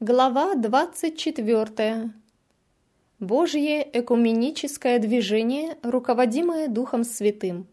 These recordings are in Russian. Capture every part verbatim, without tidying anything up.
Глава двадцать четвёртая. Божье экуменическое движение, руководимое Духом Святым.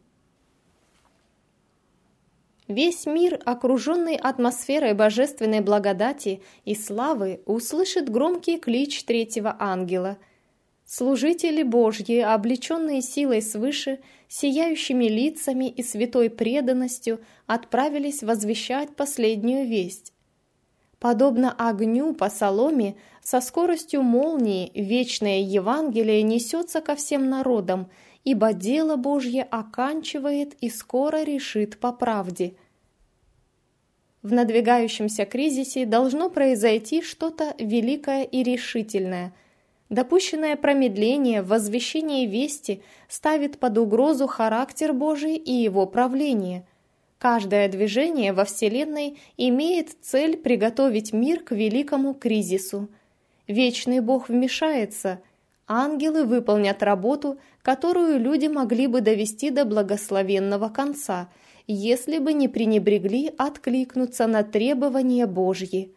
Весь мир, окруженный атмосферой божественной благодати и славы, услышит громкий клич третьего ангела. Служители Божьи, облеченные силой свыше, сияющими лицами и святой преданностью, отправились возвещать последнюю весть. Подобно огню по соломе, со скоростью молнии вечное Евангелие несется ко всем народам, ибо дело Божье оканчивает и скоро решит по правде. В надвигающемся кризисе должно произойти что-то великое и решительное. Допущенное промедление в возвещении вести ставит под угрозу характер Божий и его правление. Каждое движение во Вселенной имеет цель приготовить мир к великому кризису. Вечный Бог вмешается, ангелы выполнят работу, которую люди могли бы довести до благословенного конца, если бы не пренебрегли откликнуться на требования Божьи.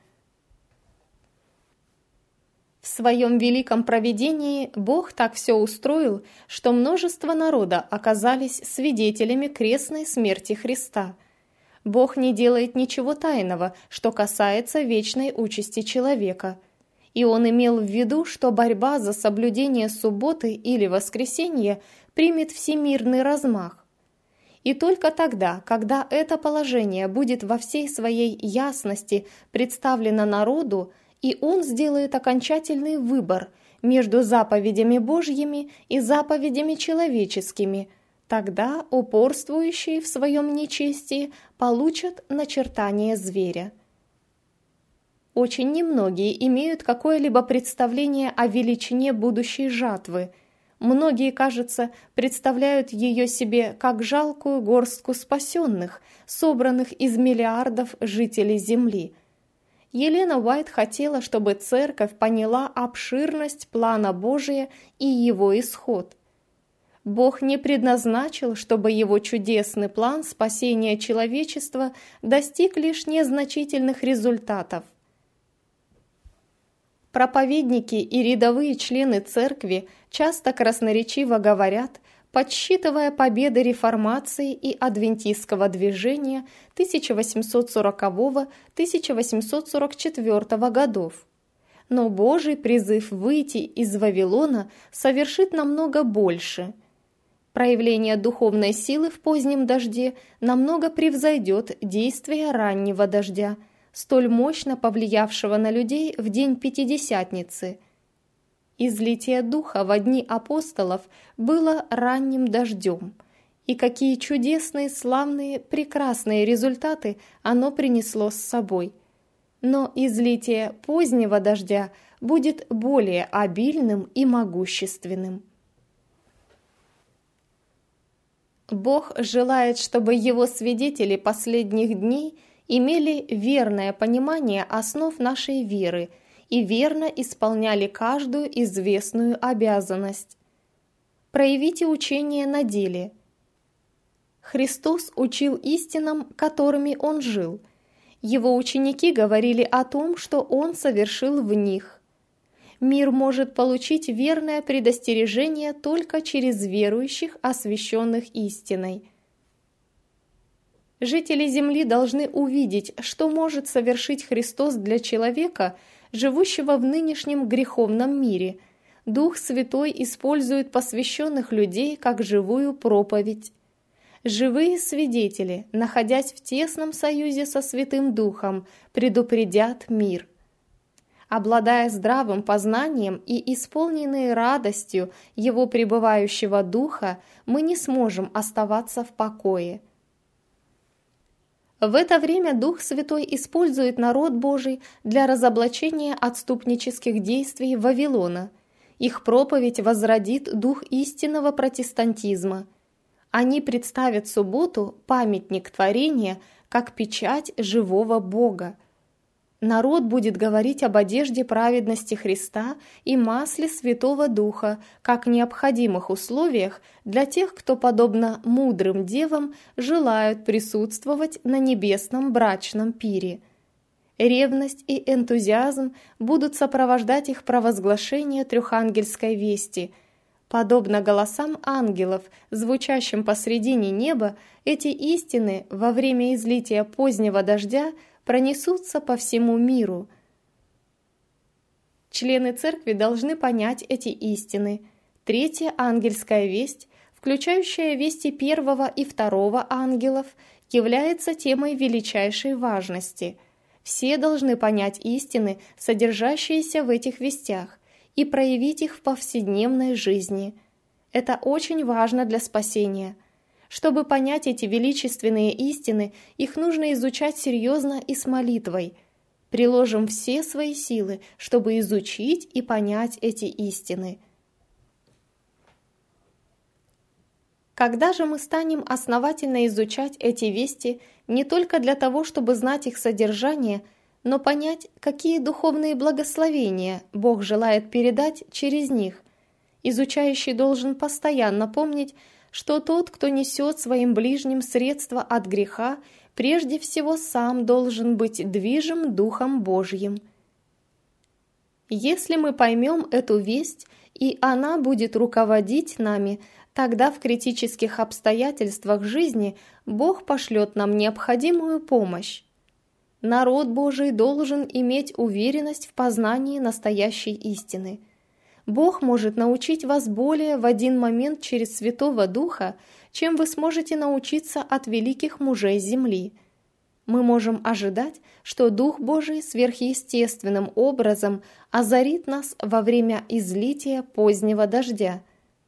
В своем великом провидении Бог так все устроил, что множество народа оказались свидетелями крестной смерти Христа. Бог не делает ничего тайного, что касается вечной участи человека. И Он имел в виду, что борьба за соблюдение субботы или воскресенья примет всемирный размах. И только тогда, когда это положение будет во всей своей ясности представлено народу, и он сделает окончательный выбор между заповедями Божьими и заповедями человеческими, тогда упорствующие в своем нечестии получат начертание зверя. Очень немногие имеют какое-либо представление о величине будущей жатвы. Многие, кажется, представляют ее себе как жалкую горстку спасенных, собранных из миллиардов жителей Земли. Елена Уайт хотела, чтобы Церковь поняла обширность плана Божия и его исход. Бог не предназначил, чтобы его чудесный план спасения человечества достиг лишь незначительных результатов. Проповедники и рядовые члены Церкви часто красноречиво говорят, подсчитывая победы реформации и адвентистского движения тысяча восемьсот сорокового — тысяча восемьсот сорок четвёртого годов. Но Божий призыв выйти из Вавилона совершит намного больше. Проявление духовной силы в позднем дожде намного превзойдет действие раннего дождя, столь мощно повлиявшего на людей в день Пятидесятницы. Излитие Духа во дни апостолов было ранним дождем, и какие чудесные, славные, прекрасные результаты оно принесло с собой. Но излитие позднего дождя будет более обильным и могущественным. Бог желает, чтобы Его свидетели последних дней имели верное понимание основ нашей веры и верно исполняли каждую известную обязанность. Проявите учение на деле. Христос учил истинам, которыми Он жил. Его ученики говорили о том, что Он совершил в них. Мир может получить верное предостережение только через верующих, освященных истиной. Жители Земли должны увидеть, что может совершить Христос для человека, живущего в нынешнем греховном мире. Дух Святой использует посвященных людей как живую проповедь. Живые свидетели, находясь в тесном союзе со Святым Духом, предупредят мир. Обладая здравым познанием и исполненные радостью Его пребывающего Духа, мы не сможем оставаться в покое. В это время Дух Святой использует народ Божий для разоблачения отступнических действий Вавилона. Их проповедь возродит дух истинного протестантизма. Они представят субботу, памятник творения, как печать живого Бога. Народ будет говорить об одежде праведности Христа и масле Святого Духа как необходимых условиях для тех, кто, подобно мудрым девам, желают присутствовать на небесном брачном пире. Ревность и энтузиазм будут сопровождать их провозглашение трехангельской вести. Подобно голосам ангелов, звучащим посредине неба, эти истины во время излития позднего дождя пронесутся по всему миру. Члены церкви должны понять эти истины. Третья ангельская весть, включающая вести первого и второго ангелов, является темой величайшей важности. Все должны понять истины, содержащиеся в этих вестях, и проявить их в повседневной жизни. Это очень важно для спасения. Чтобы понять эти величественные истины, их нужно изучать серьезно и с молитвой. Приложим все свои силы, чтобы изучить и понять эти истины. Когда же мы станем основательно изучать эти вести не только для того, чтобы знать их содержание, но понять, какие духовные благословения Бог желает передать через них, изучающий должен постоянно помнить, что тот, кто несет своим ближним средства от греха, прежде всего сам должен быть движим Духом Божьим. Если мы поймем эту весть, и она будет руководить нами, тогда в критических обстоятельствах жизни Бог пошлет нам необходимую помощь. Народ Божий должен иметь уверенность в познании настоящей истины. Бог может научить вас более в один момент через Святого Духа, чем вы сможете научиться от великих мужей земли. Мы можем ожидать, что Дух Божий сверхъестественным образом озарит нас во время излития позднего дождя.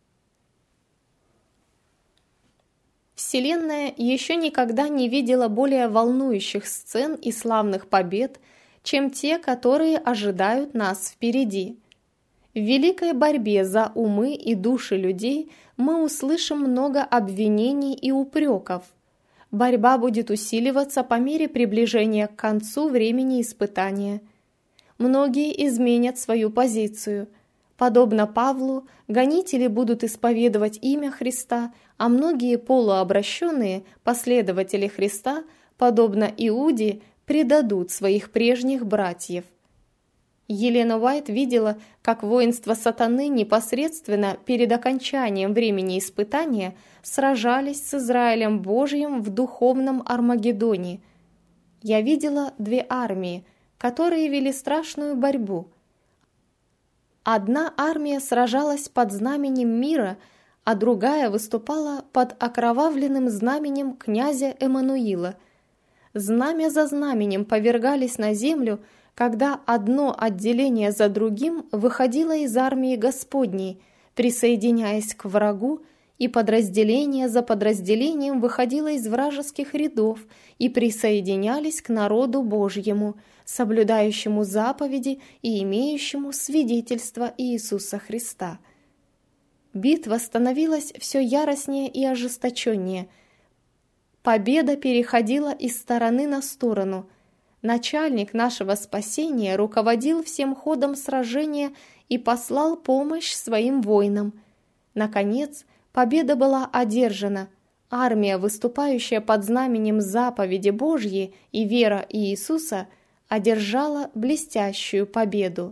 Вселенная еще никогда не видела более волнующих сцен и славных побед, чем те, которые ожидают нас впереди. В великой борьбе за умы и души людей мы услышим много обвинений и упреков. Борьба будет усиливаться по мере приближения к концу времени испытания. Многие изменят свою позицию. Подобно Павлу, гонители будут исповедовать имя Христа, а многие полуобращенные последователи Христа, подобно Иуде, предадут своих прежних братьев. Елена Уайт видела, как воинства сатаны непосредственно перед окончанием времени испытания сражались с Израилем Божьим в духовном Армагеддоне. Я видела две армии, которые вели страшную борьбу. Одна армия сражалась под знаменем мира, а другая выступала под окровавленным знаменем князя Эммануила. Знамя за знаменем повергались на землю, когда одно отделение за другим выходило из армии Господней, присоединяясь к врагу, и подразделение за подразделением выходило из вражеских рядов и присоединялись к народу Божьему, соблюдающему заповеди и имеющему свидетельство Иисуса Христа. Битва становилась все яростнее и ожесточеннее. Победа переходила из стороны на сторону. Начальник нашего спасения руководил всем ходом сражения и послал помощь своим воинам. Наконец, победа была одержана. Армия, выступающая под знаменем заповеди Божьей и вера Иисуса, одержала блестящую победу.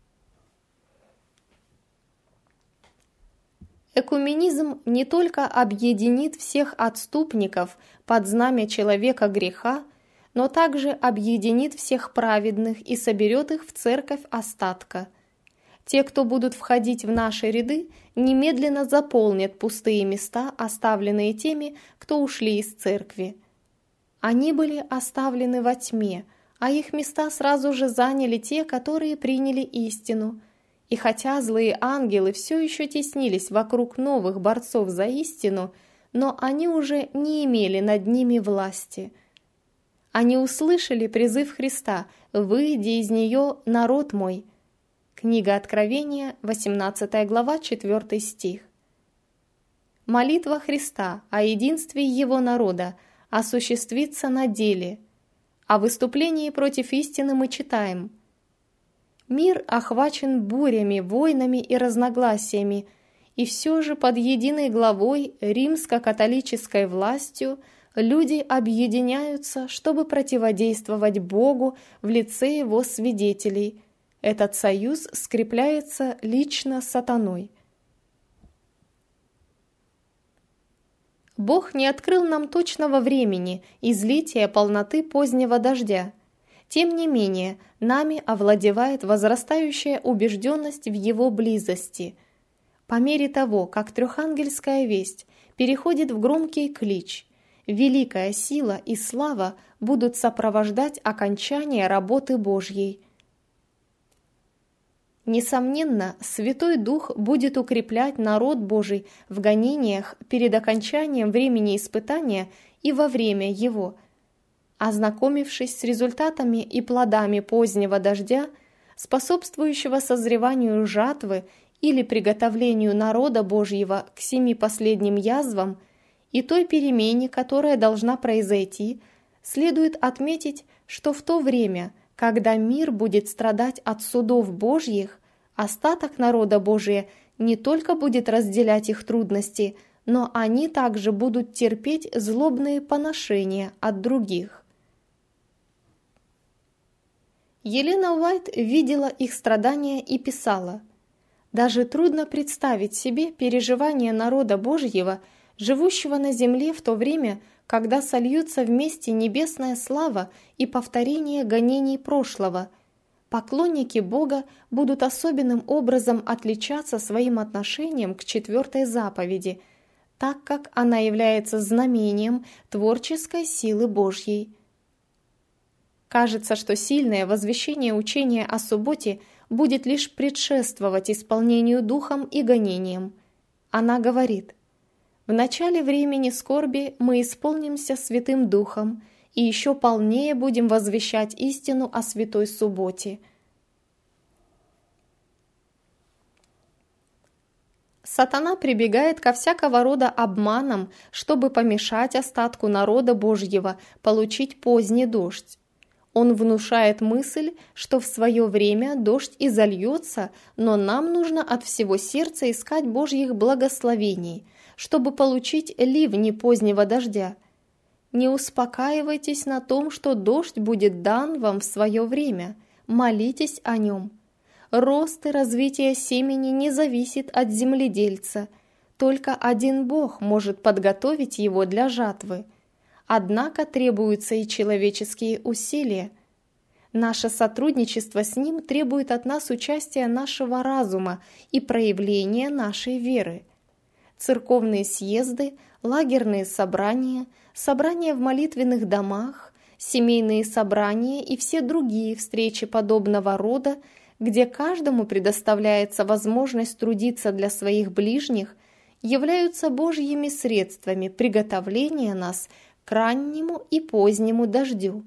Экуменизм не только объединит всех отступников под знамя человека греха, но также объединит всех праведных и соберет их в церковь остатка. Те, кто будут входить в наши ряды, немедленно заполнят пустые места, оставленные теми, кто ушли из церкви. Они были оставлены во тьме, а их места сразу же заняли те, которые приняли истину. И хотя злые ангелы все еще теснились вокруг новых борцов за истину, но они уже не имели над ними власти. Они услышали призыв Христа «Выйди из нее, народ мой». Книга Откровения, восемнадцатая глава, четвёртый стих. Молитва Христа о единстве Его народа осуществится на деле. О выступлении против истины мы читаем: «Мир охвачен бурями, войнами и разногласиями, и все же под единой главой римско-католической властью люди объединяются, чтобы противодействовать Богу в лице Его свидетелей. Этот союз скрепляется лично сатаной. Бог не открыл нам точного времени излития полноты позднего дождя. Тем не менее, нами овладевает возрастающая убежденность в Его близости. По мере того, как трехангельская весть переходит в громкий клич, великая сила и слава будут сопровождать окончание работы Божьей. Несомненно, Святой Дух будет укреплять народ Божий в гонениях перед окончанием времени испытания и во время его. Ознакомившись с результатами и плодами позднего дождя, способствующего созреванию жатвы или приготовлению народа Божьего к семи последним язвам, и той перемене, которая должна произойти, следует отметить, что в то время, когда мир будет страдать от судов Божьих, остаток народа Божия не только будет разделять их трудности, но они также будут терпеть злобные поношения от других. Елена Уайт видела их страдания и писала: «Даже трудно представить себе переживания народа Божьего, живущего на земле в то время, когда сольются вместе небесная слава и повторение гонений прошлого. Поклонники Бога будут особенным образом отличаться своим отношением к четвертой заповеди, так как она является знамением творческой силы Божьей». Кажется, что сильное возвещение учения о субботе будет лишь предшествовать исполнению духом и гонениям. Она говорит: «В начале времени скорби мы исполнимся Святым Духом и еще полнее будем возвещать истину о Святой Субботе». Сатана прибегает ко всякого рода обманам, чтобы помешать остатку народа Божьего получить поздний дождь. Он внушает мысль, что в свое время дождь и зальется, но нам нужно от всего сердца искать Божьих благословений, чтобы получить ливни позднего дождя. Не успокаивайтесь на том, что дождь будет дан вам в свое время, молитесь о нем. Рост и развитие семени не зависит от земледельца, только один Бог может подготовить его для жатвы. Однако требуются и человеческие усилия. Наше сотрудничество с Ним требует от нас участия нашего разума и проявления нашей веры. Церковные съезды, лагерные собрания, собрания в молитвенных домах, семейные собрания и все другие встречи подобного рода, где каждому предоставляется возможность трудиться для своих ближних, являются Божьими средствами приготовления нас к раннему и позднему дождю.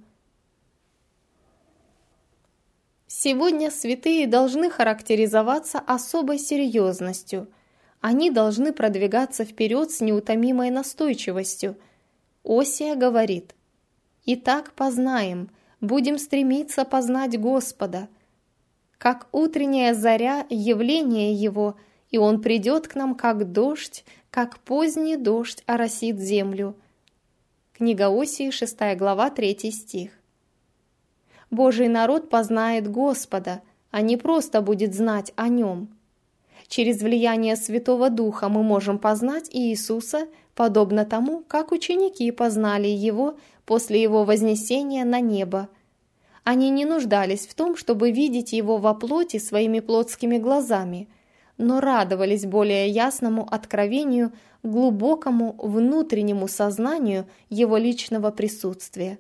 Сегодня святые должны характеризоваться особой серьезностью. Они должны продвигаться вперед с неутомимой настойчивостью. Осия говорит: «Итак познаем, будем стремиться познать Господа. Как утренняя заря явление Его, и Он придет к нам как дождь, как поздний дождь оросит землю». Книга Осии, шестая глава, третий стих. Божий народ познает Господа, а не просто будет знать о Нем. Через влияние Святого Духа мы можем познать Иисуса, подобно тому, как ученики познали Его после Его вознесения на небо. Они не нуждались в том, чтобы видеть Его во плоти своими плотскими глазами, но радовались более ясному откровению, глубокому внутреннему сознанию Его личного присутствия.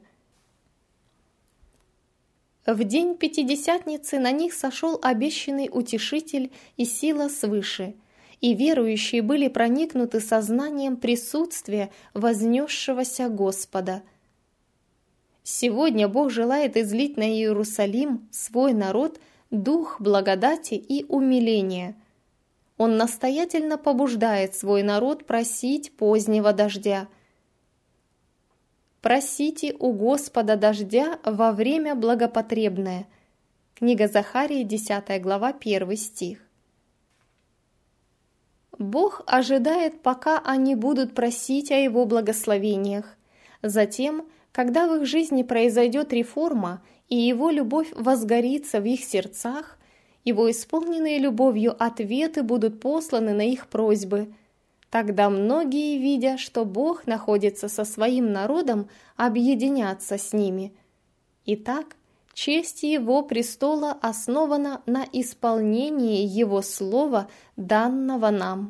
В день Пятидесятницы на них сошел обещанный утешитель и сила свыше, и верующие были проникнуты сознанием присутствия вознесшегося Господа. Сегодня Бог желает излить на Иерусалим, свой народ, дух благодати и умиления. Он настоятельно побуждает свой народ просить позднего дождя. «Просите у Господа дождя во время благопотребное». Книга Захарии, десятая глава, первый стих. Бог ожидает, пока они будут просить о Его благословениях. Затем, когда в их жизни произойдет реформа, и Его любовь возгорится в их сердцах, Его исполненные любовью ответы будут посланы на их просьбы. Тогда многие, видя, что Бог находится со своим народом, объединятся с ними. Итак, честь Его престола основана на исполнении Его слова, данного нам.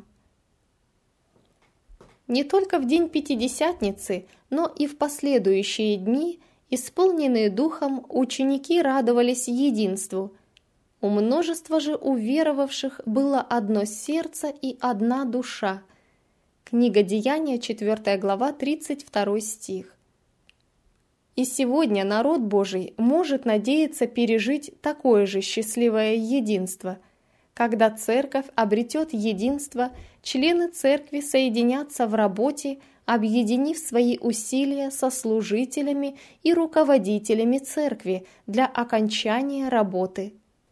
Не только в день Пятидесятницы, но и в последующие дни, исполненные Духом, ученики радовались единству. У множества же уверовавших было одно сердце и одна душа. Книга Деяния, четвёртая глава, тридцать второй стих. И сегодня народ Божий может надеяться пережить такое же счастливое единство. Когда церковь обретет единство, члены церкви соединятся в работе, объединив свои усилия со служителями и руководителями церкви для окончания работы.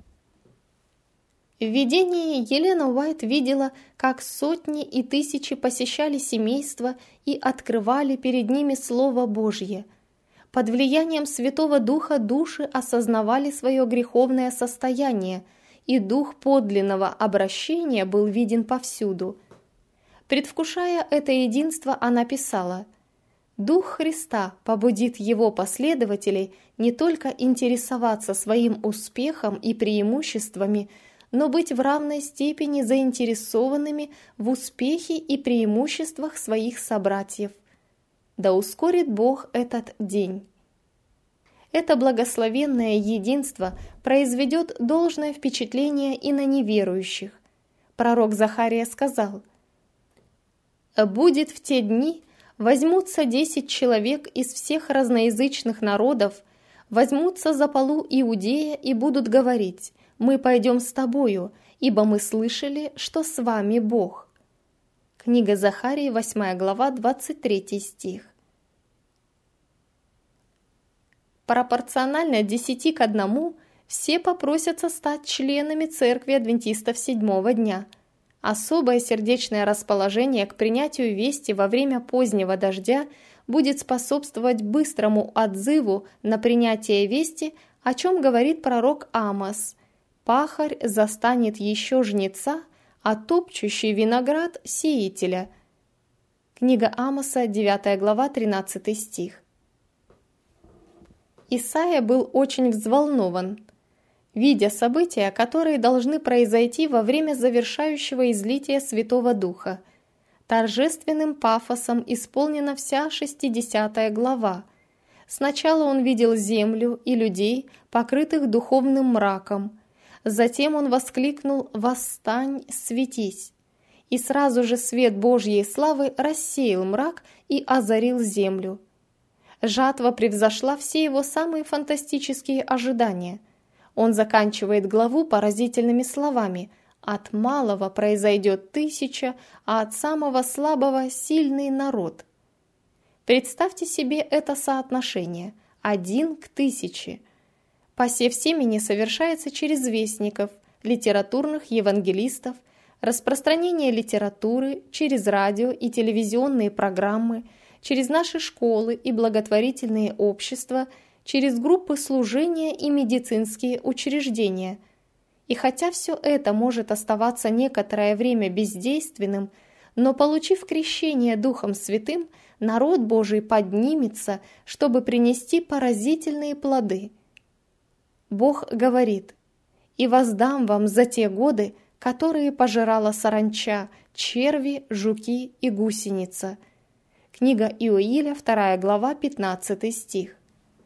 В видении Елена Уайт видела, как сотни и тысячи посещали семейства и открывали перед ними Слово Божье. Под влиянием Святого Духа души осознавали свое греховное состояние, и дух подлинного обращения был виден повсюду. Предвкушая это единство, она писала: «Дух Христа побудит его последователей не только интересоваться своим успехом и преимуществами, но быть в равной степени заинтересованными в успехе и преимуществах своих собратьев. Да ускорит Бог этот день». Это благословенное единство произведет должное впечатление и на неверующих. Пророк Захария сказал: «Будет в те дни, возьмутся десять человек из всех разноязычных народов, возьмутся за полу Иудея и будут говорить: мы пойдем с тобою, ибо мы слышали, что с вами Бог». Книга Захарии, восьмая глава, двадцать третий стих. Пропорционально десяти к одному все попросятся стать членами Церкви Адвентистов Седьмого дня. Особое сердечное расположение к принятию вести во время позднего дождя будет способствовать быстрому отзыву на принятие вести, о чем говорит пророк Амос: «Пахарь застанет еще жнеца, а топчущий виноград – сеятеля». Книга Амоса, девятая глава, тринадцатый стих. Исайя был очень взволнован, видя события, которые должны произойти во время завершающего излития Святого Духа. Торжественным пафосом исполнена вся шестидесятая глава. Сначала он видел землю и людей, покрытых духовным мраком. Затем он воскликнул: «Восстань, светись!» И сразу же свет Божьей славы рассеял мрак и озарил землю. Жатва превзошла все его самые фантастические ожидания. Он заканчивает главу поразительными словами: «От малого произойдет тысяча, а от самого слабого – сильный народ». Представьте себе это соотношение – один к тысяче. Посев семени совершается через вестников, литературных евангелистов, распространение литературы через радио и телевизионные программы, через наши школы и благотворительные общества, через группы служения и медицинские учреждения. И хотя все это может оставаться некоторое время бездейственным, но, получив крещение Духом Святым, народ Божий поднимется, чтобы принести поразительные плоды. Бог говорит: «И воздам вам за те годы, которые пожирала саранча, черви, жуки и гусеница». Книга Иоиля, вторая глава, пятнадцатый стих.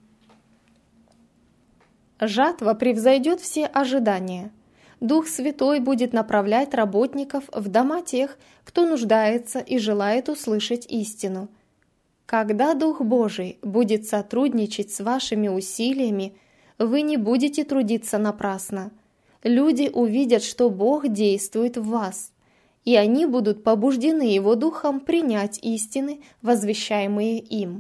Жатва превзойдет все ожидания. Дух Святой будет направлять работников в дома тех, кто нуждается и желает услышать истину. Когда Дух Божий будет сотрудничать с вашими усилиями, вы не будете трудиться напрасно. Люди увидят, что Бог действует в вас, и они будут побуждены Его Духом принять истины, возвещаемые им.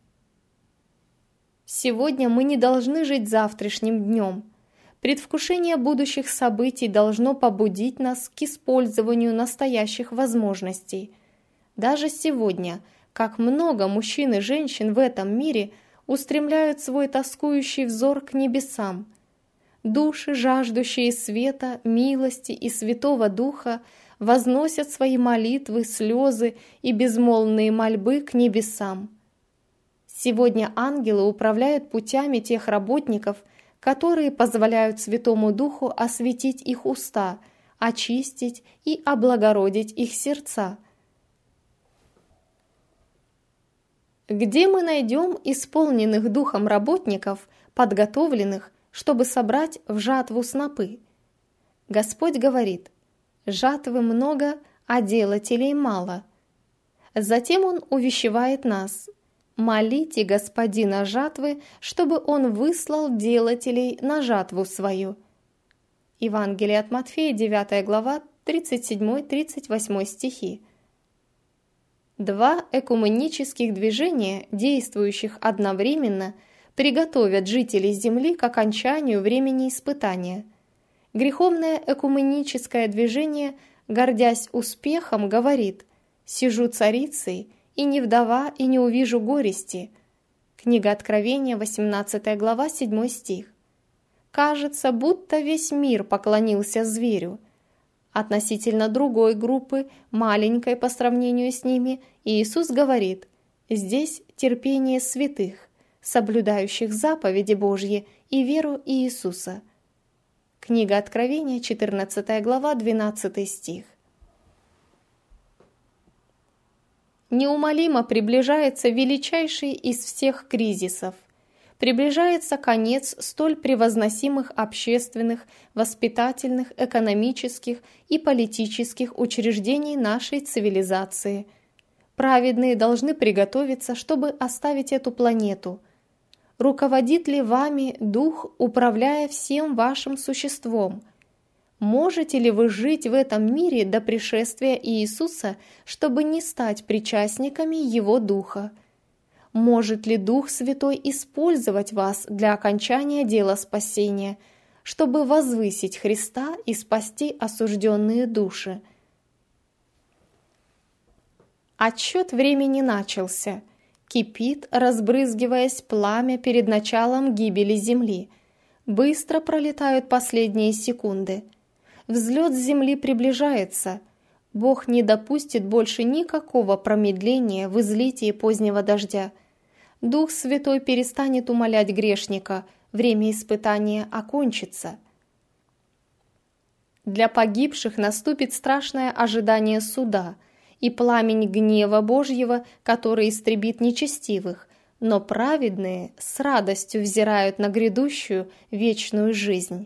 Сегодня мы не должны жить завтрашним днем. Предвкушение будущих событий должно побудить нас к использованию настоящих возможностей. Даже сегодня, как много мужчин и женщин в этом мире устремляют свой тоскующий взор к небесам. Души, жаждущие света, милости и Святого Духа, возносят свои молитвы, слезы и безмолвные мольбы к небесам. Сегодня ангелы управляют путями тех работников, которые позволяют Святому Духу осветить их уста, очистить и облагородить их сердца. Где мы найдем исполненных Духом работников, подготовленных, чтобы собрать в жатву снопы? Господь говорит: «Жатвы много, а делателей мало». Затем Он увещевает нас: «Молите Господина жатвы, чтобы Он выслал делателей на жатву свою». Евангелие от Матфея, девятая глава, тридцать седьмой — тридцать восьмой стихи. Два экуменических движения, действующих одновременно, приготовят жителей Земли к окончанию времени испытания. Греховное экуменическое движение, гордясь успехом, говорит: «Сижу царицей, и не вдова, и не увижу горести». Книга Откровения, восемнадцатая глава, седьмой стих. Кажется, будто весь мир поклонился зверю. Относительно другой группы, маленькой по сравнению с ними, Иисус говорит: «Здесь терпение святых, соблюдающих заповеди Божьи и веру Иисуса». Книга Откровения, четырнадцатая глава, двенадцатый стих. Неумолимо приближается величайший из всех кризисов. Приближается конец столь превозносимых общественных, воспитательных, экономических и политических учреждений нашей цивилизации. Праведные должны приготовиться, чтобы оставить эту планету. Руководит ли вами Дух, управляя всем вашим существом? Можете ли вы жить в этом мире до пришествия Иисуса, чтобы не стать причастниками Его Духа? Может ли Дух Святой использовать вас для окончания дела спасения, чтобы возвысить Христа и спасти осужденные души? Отсчет времени начался. Кипит, разбрызгиваясь пламя перед началом гибели Земли. Быстро пролетают последние секунды. Взлет Земли приближается. Бог не допустит больше никакого промедления в излитии позднего дождя. Дух Святой перестанет умолять грешника, время испытания окончится. Для погибших наступит страшное ожидание суда и пламень гнева Божьего, который истребит нечестивых, но праведные с радостью взирают на грядущую вечную жизнь.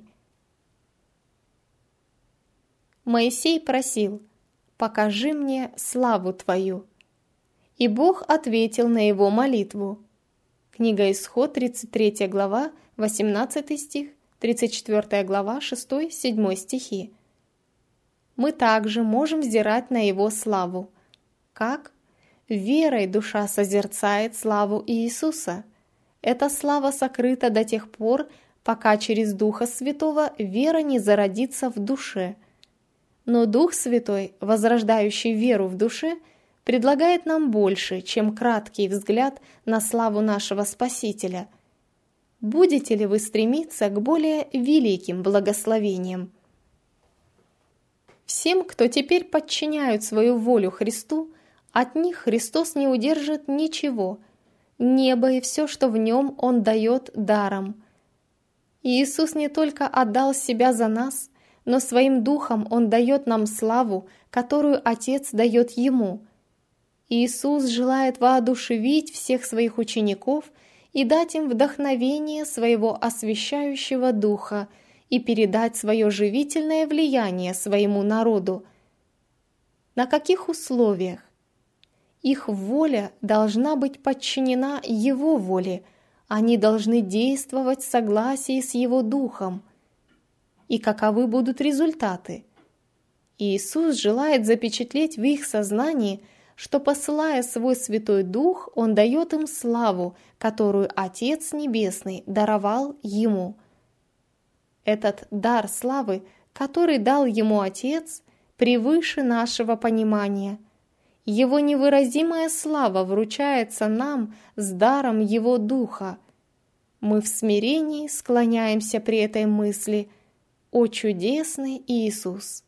Моисей просил: «Покажи мне славу Твою». И Бог ответил на его молитву. Книга Исход, тридцать третья глава, восемнадцатый стих, тридцать четвёртая глава, шестой-седьмой стихи. Мы также можем взирать на Его славу. Как? Верой душа созерцает славу Иисуса. Эта слава сокрыта до тех пор, пока через Духа Святого вера не зародится в душе. Но Дух Святой, возрождающий веру в душе, предлагает нам больше, чем краткий взгляд на славу нашего Спасителя. Будете ли вы стремиться к более великим благословениям? Всем, кто теперь подчиняют свою волю Христу, от них Христос не удержит ничего, небо и все, что в нем Он дает даром. Иисус не только отдал Себя за нас, но Своим Духом Он дает нам славу, которую Отец дает Ему. Иисус желает воодушевить всех Своих учеников и дать им вдохновение Своего освящающего Духа и передать свое живительное влияние своему народу. На каких условиях? Их воля должна быть подчинена Его воле, они должны действовать в согласии с Его Духом. И каковы будут результаты? Иисус желает запечатлеть в их сознании, что, посылая свой Святой Дух, Он дает им славу, которую Отец Небесный даровал Ему. Этот дар славы, который дал Ему Отец, превыше нашего понимания. Его невыразимая слава вручается нам с даром Его Духа. Мы в смирении склоняемся при этой мысли: «О чудесный Иисус!»